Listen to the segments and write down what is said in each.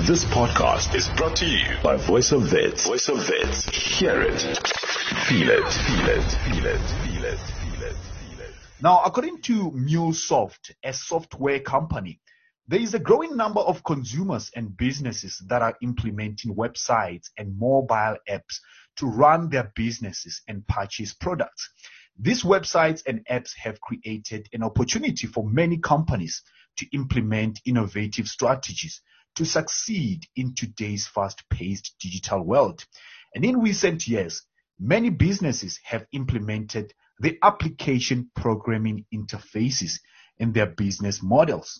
This podcast is brought to you by Voice of Vets. Voice of Vets. Hear it. Feel it. Feel it. Feel it. Feel it. Feel it. Feel it. Now, according to MuleSoft, a software company, there is a growing number of consumers and businesses that are implementing websites and mobile apps to run their businesses and purchase products. These websites and apps have created an opportunity for many companies to implement innovative strategies to succeed in today's fast-paced digital world. And in recent years, many businesses have implemented the application programming interfaces in their business models.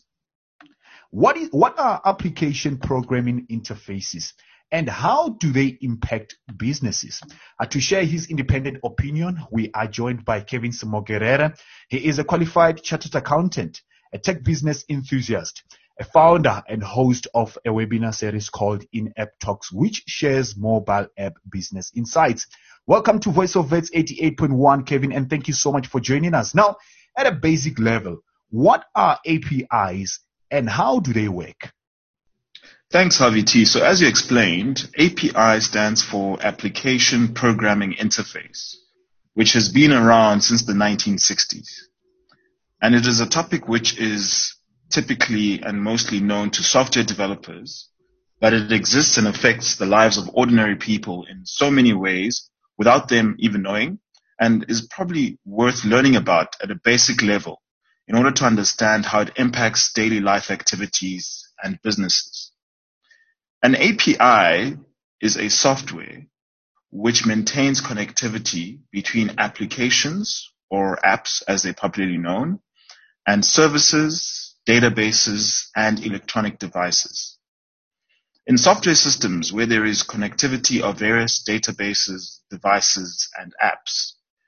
What are application programming interfaces and how do they impact businesses? To share his independent opinion, we are joined by Kevin Smogerera. He is a qualified chartered accountant, a tech business enthusiast, a founder and host of a webinar series called In-App Talks, which shares mobile app business insights. Welcome to Voice of Vets 88.1, Kevin, and thank you so much for joining us. Now, at a basic level, what are APIs and how do they work? Thanks, Harvey T. So as you explained, API stands for Application Programming Interface, which has been around since the 1960s. And it is a topic which is typically and mostly known to software developers, but it exists and affects the lives of ordinary people in so many ways without them even knowing, and is probably worth learning about at a basic level in order to understand how it impacts daily life activities and businesses. An API is a software which maintains connectivity between applications, or apps as they're popularly known, and services, databases, and electronic devices. In software systems where there is connectivity of various databases, devices, and apps,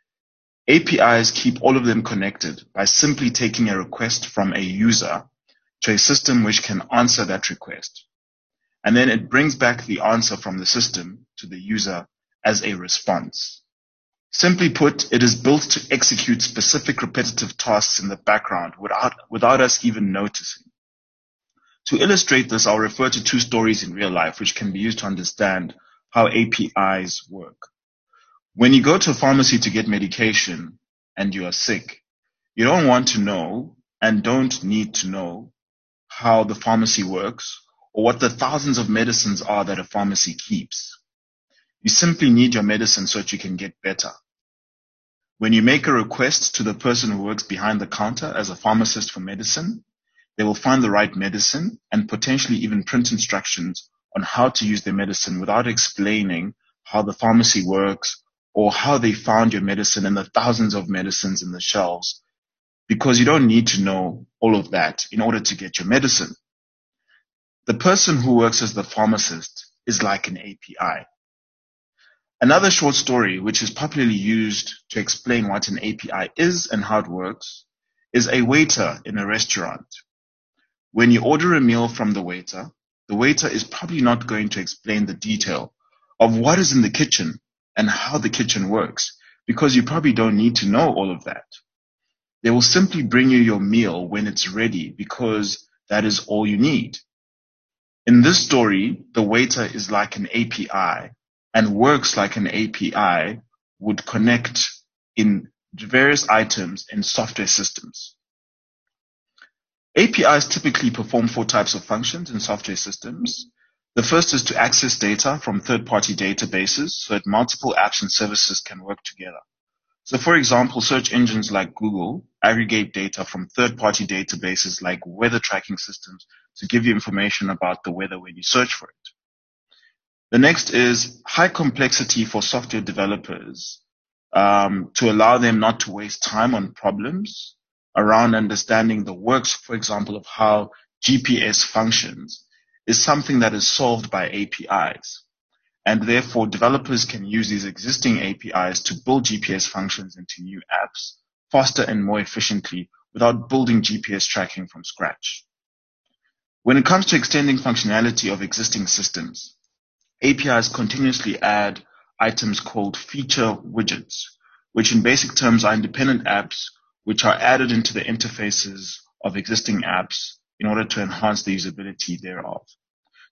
APIs keep all of them connected by simply taking a request from a user to a system which can answer that request. And then it brings back the answer from the system to the user as a response. Simply put, it is built to execute specific repetitive tasks in the background without us even noticing. To illustrate this, I'll refer to two stories in real life which can be used to understand how APIs work. When you go to a pharmacy to get medication and you are sick, you don't want to know and don't need to know how the pharmacy works or what the thousands of medicines are that a pharmacy keeps. You simply need your medicine so that you can get better. When you make a request to the person who works behind the counter as a pharmacist for medicine, they will find the right medicine and potentially even print instructions on how to use their medicine without explaining how the pharmacy works or how they found your medicine and the thousands of medicines in the shelves, because you don't need to know all of that in order to get your medicine. The person who works as the pharmacist is like an API. Another short story, which is popularly used to explain what an API is and how it works, is a waiter in a restaurant. When you order a meal from the waiter is probably not going to explain the detail of what is in the kitchen and how the kitchen works, because you probably don't need to know all of that. They will simply bring you your meal when it's ready, because that is all you need. In this story, the waiter is like an API and works like an API would connect in various items in software systems. APIs typically perform four types of functions in software systems. The first is to access data from third-party databases so that multiple apps and services can work together. So for example, search engines like Google aggregate data from third-party databases like weather tracking systems to give you information about the weather when you search for it. The next is high complexity for software developers to allow them not to waste time on problems around understanding the works, for example, of how GPS functions is something that is solved by APIs. And therefore, developers can use these existing APIs to build GPS functions into new apps faster and more efficiently without building GPS tracking from scratch. When it comes to extending functionality of existing systems, APIs continuously add items called feature widgets, which in basic terms are independent apps which are added into the interfaces of existing apps in order to enhance the usability thereof.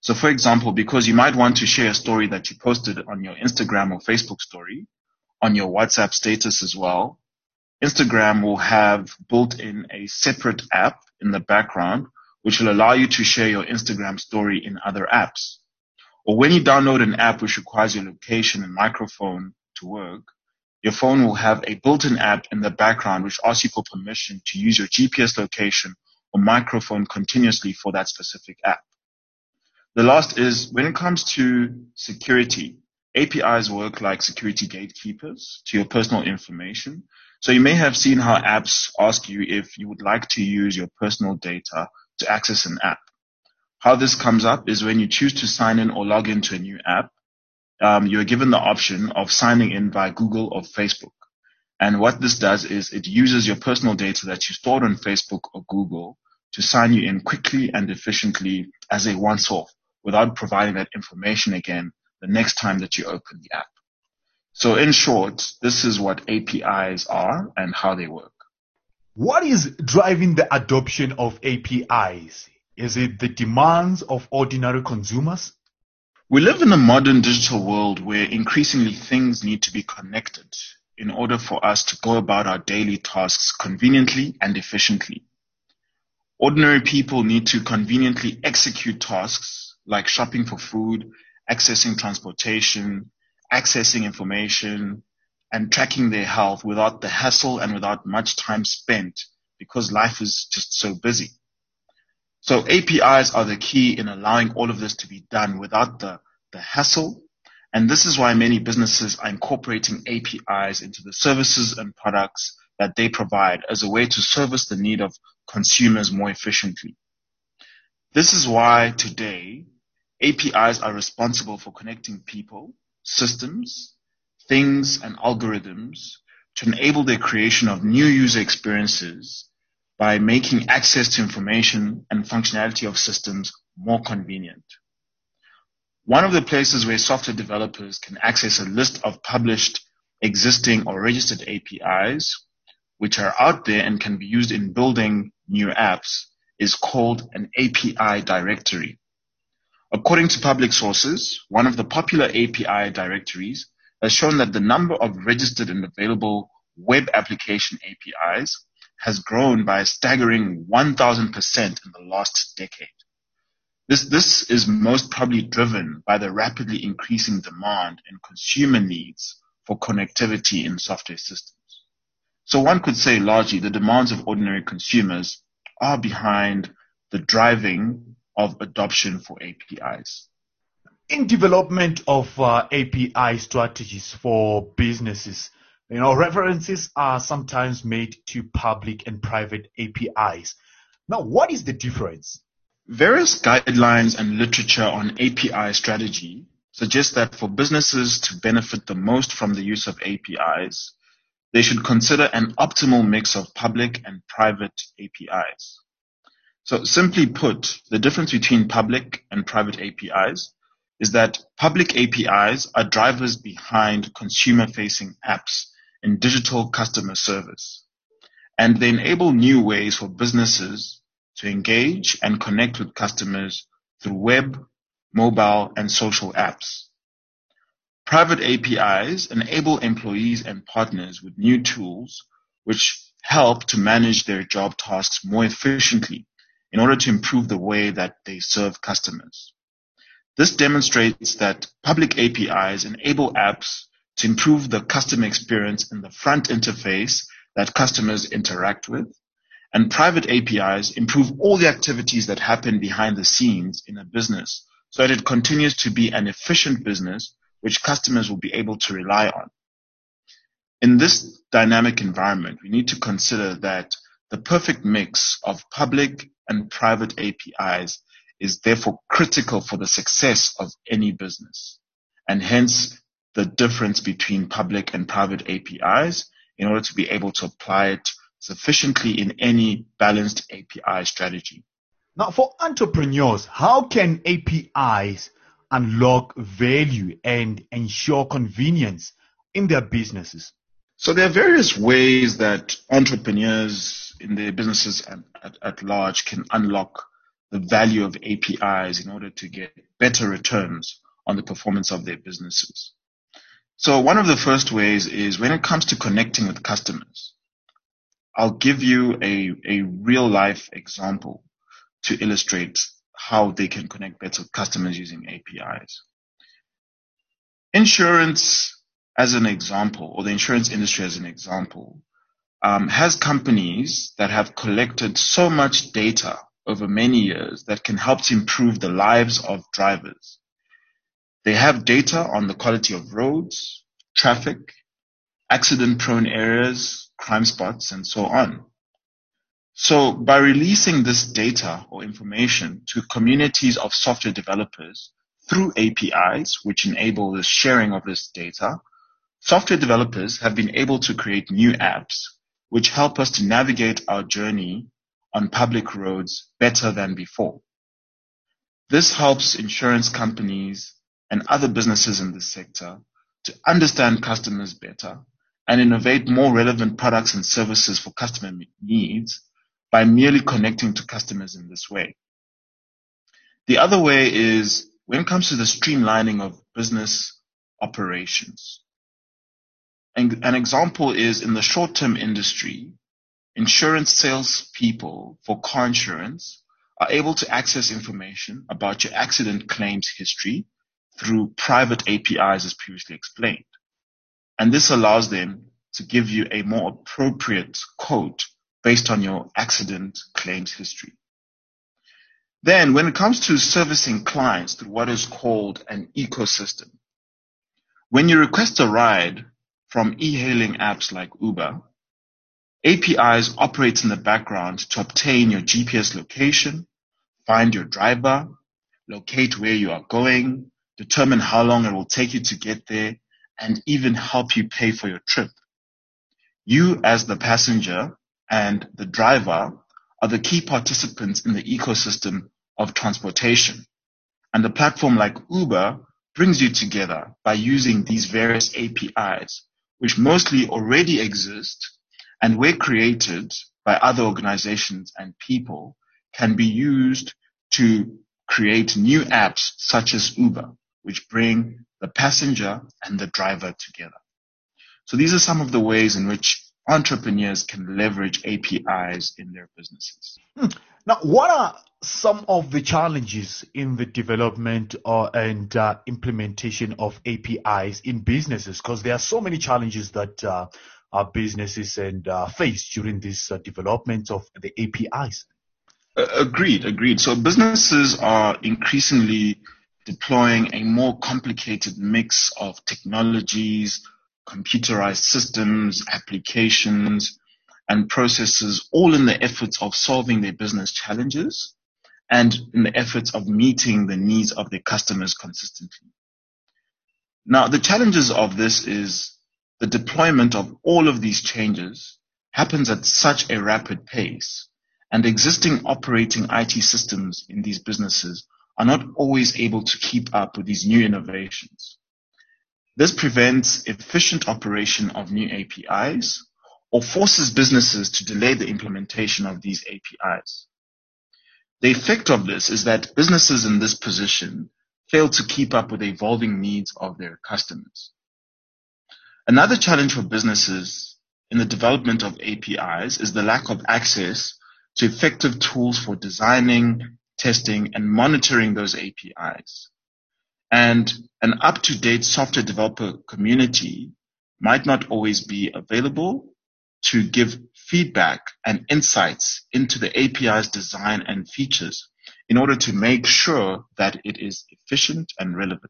So for example, because you might want to share a story that you posted on your Instagram or Facebook story, on your WhatsApp status as well, Instagram will have built in a separate app in the background, which will allow you to share your Instagram story in other apps. Or when you download an app which requires your location and microphone to work, your phone will have a built-in app in the background which asks you for permission to use your GPS location or microphone continuously for that specific app. The last is when it comes to security, APIs work like security gatekeepers to your personal information. So you may have seen how apps ask you if you would like to use your personal data to access an app. How this comes up is when you choose to sign in or log into a new app, you are given the option of signing in via Google or Facebook. And what this does is it uses your personal data that you stored on Facebook or Google to sign you in quickly and efficiently as a once-off without providing that information again the next time that you open the app. So in short, this is what APIs are and how they work. What is driving the adoption of APIs? Is it the demands of ordinary consumers? We live in a modern digital world where increasingly things need to be connected in order for us to go about our daily tasks conveniently and efficiently. Ordinary people need to conveniently execute tasks like shopping for food, accessing transportation, accessing information, and tracking their health without the hassle and without much time spent because life is just so busy. So APIs are the key in allowing all of this to be done without the hassle. And this is why many businesses are incorporating APIs into the services and products that they provide as a way to service the need of consumers more efficiently. This is why today APIs are responsible for connecting people, systems, things, and algorithms to enable the creation of new user experiences by making access to information and functionality of systems more convenient. One of the places where software developers can access a list of published, existing, or registered APIs, which are out there and can be used in building new apps, is called an API directory. According to public sources, one of the popular API directories has shown that the number of registered and available web application APIs has grown by a staggering 1,000% in the last decade. This is most probably driven by the rapidly increasing demand and consumer needs for connectivity in software systems. So one could say largely the demands of ordinary consumers are behind the driving of adoption for APIs. In development of API strategies for businesses, references are sometimes made to public and private APIs. Now, what is the difference? Various guidelines and literature on API strategy suggest that for businesses to benefit the most from the use of APIs, they should consider an optimal mix of public and private APIs. So simply put, the difference between public and private APIs is that public APIs are drivers behind consumer-facing apps in digital customer service, and they enable new ways for businesses to engage and connect with customers through web, mobile, and social apps. Private APIs enable employees and partners with new tools which help to manage their job tasks more efficiently in order to improve the way that they serve customers. This demonstrates that public APIs enable apps to improve the customer experience in the front interface that customers interact with, and private APIs improve all the activities that happen behind the scenes in a business so that it continues to be an efficient business which customers will be able to rely on. In this dynamic environment, we need to consider that the perfect mix of public and private APIs is therefore critical for the success of any business, and hence the difference between public and private APIs in order to be able to apply it sufficiently in any balanced API strategy. Now, for entrepreneurs, how can APIs unlock value and ensure convenience in their businesses? So there are various ways that entrepreneurs in their businesses at large can unlock the value of APIs in order to get better returns on the performance of their businesses. So one of the first ways is when it comes to connecting with customers. I'll give you a real life example to illustrate how they can connect better with customers using APIs. Insurance as an example, or the insurance industry as an example, has companies that have collected so much data over many years that can help to improve the lives of drivers. They have data on the quality of roads, traffic, accident-prone areas, crime spots, and so on. So by releasing this data or information to communities of software developers through APIs, which enable the sharing of this data, software developers have been able to create new apps which help us to navigate our journey on public roads better than before. This helps insurance companies and other businesses in this sector to understand customers better and innovate more relevant products and services for customer needs by merely connecting to customers in this way. The other way is when it comes to the streamlining of business operations. An example is in the short-term industry, insurance salespeople for car insurance are able to access information about your accident claims history through private APIs as previously explained. And this allows them to give you a more appropriate quote based on your accident claims history. Then when it comes to servicing clients through what is called an ecosystem, when you request a ride from e-hailing apps like Uber, APIs operate in the background to obtain your GPS location, find your driver, locate where you are going, determine how long it will take you to get there, and even help you pay for your trip. You as the passenger and the driver are the key participants in the ecosystem of transportation. And a platform like Uber brings you together by using these various APIs, which mostly already exist and were created by other organizations and people, can be used to create new apps such as Uber, which bring the passenger and the driver together. So these are some of the ways in which entrepreneurs can leverage APIs in their businesses. Now, what are some of the challenges in the development and implementation of APIs in businesses? Because there are so many challenges that our businesses face during this development of the APIs. Agreed. So businesses are increasingly deploying a more complicated mix of technologies, computerized systems, applications, and processes, all in the efforts of solving their business challenges and in the efforts of meeting the needs of their customers consistently. Now, the challenges of this is the deployment of all of these changes happens at such a rapid pace, and existing operating IT systems in these businesses are not always able to keep up with these new innovations. This prevents efficient operation of new APIs or forces businesses to delay the implementation of these APIs. The effect of this is that businesses in this position fail to keep up with the evolving needs of their customers. Another challenge for businesses in the development of APIs is the lack of access to effective tools for designing, testing, and monitoring those APIs. And an up-to-date software developer community might not always be available to give feedback and insights into the API's design and features in order to make sure that it is efficient and relevant.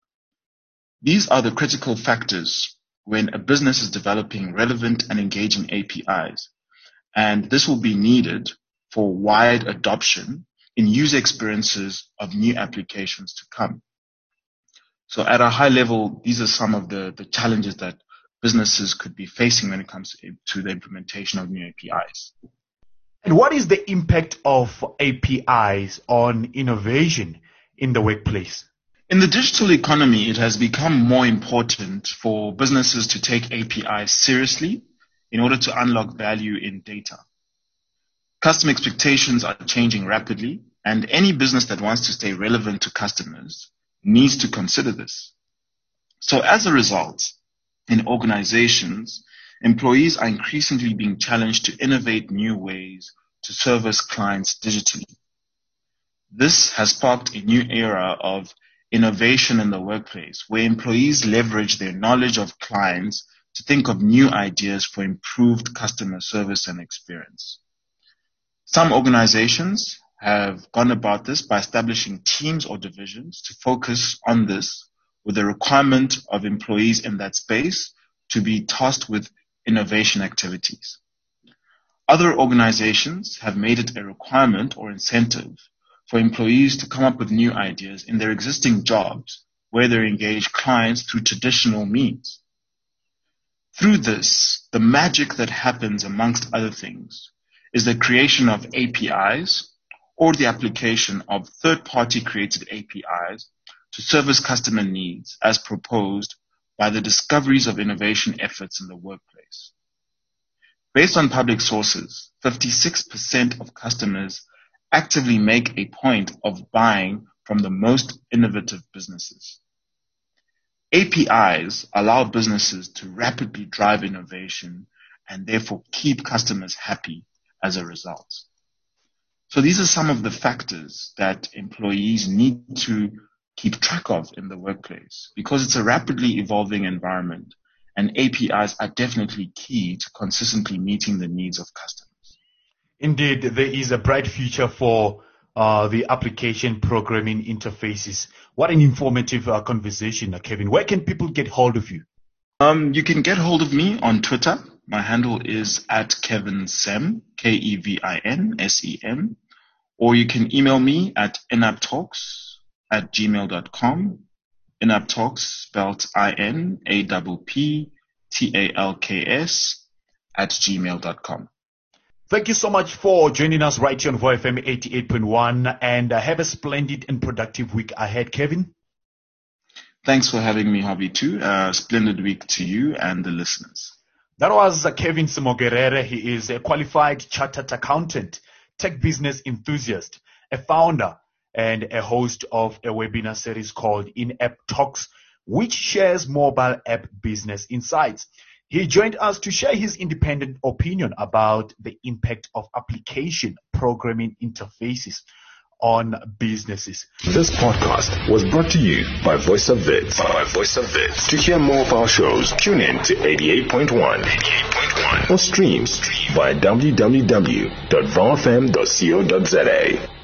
These are the critical factors when a business is developing relevant and engaging APIs, and this will be needed for wide adoption in user experiences of new applications to come. So at a high level, these are some of the challenges that businesses could be facing when it comes to the implementation of new APIs. And what is the impact of APIs on innovation in the workplace? In the digital economy, it has become more important for businesses to take APIs seriously in order to unlock value in data. Customer expectations are changing rapidly, And any business that wants to stay relevant to customers needs to consider this. So as a result, in organizations, employees are increasingly being challenged to innovate new ways to service clients digitally. This has sparked a new era of innovation in the workplace, where employees leverage their knowledge of clients to think of new ideas for improved customer service and experience. Some organizations have gone about this by establishing teams or divisions to focus on this, with the requirement of employees in that space to be tasked with innovation activities. Other organizations have made it a requirement or incentive for employees to come up with new ideas in their existing jobs where they engage clients through traditional means. Through this, the magic that happens, amongst other things, is the creation of APIs, or the application of third-party created APIs to service customer needs as proposed by the discoveries of innovation efforts in the workplace. Based on public sources, 56% of customers actively make a point of buying from the most innovative businesses. APIs allow businesses to rapidly drive innovation and therefore keep customers happy as a result. So these are some of the factors that employees need to keep track of in the workplace, because it's a rapidly evolving environment, and APIs are definitely key to consistently meeting the needs of customers. Indeed, there is a bright future for the application programming interfaces. What an informative conversation, Kevin. Where can people get hold of you? You can get hold of me on Twitter. My handle is @KevinSem, KevinSem, or you can email me at inaptalks@gmail.com. Inaptalks spelled INAPPTALKS @gmail.com. Thank you so much for joining us right here on VOFM 88.1, and have a splendid and productive week ahead, Kevin. Thanks for having me, Hobby, too. Splendid week to you and the listeners. That was Kevin Smogerere. He is a qualified chartered accountant, tech business enthusiast, a founder, and a host of a webinar series called In-App Talks, which shares mobile app business insights. He joined us to share his independent opinion about the impact of application programming interfaces on businesses. This podcast was brought to you by Voice of Wits. To hear more of our shows, tune in to 88.1 or streams via www.vofm.co.za.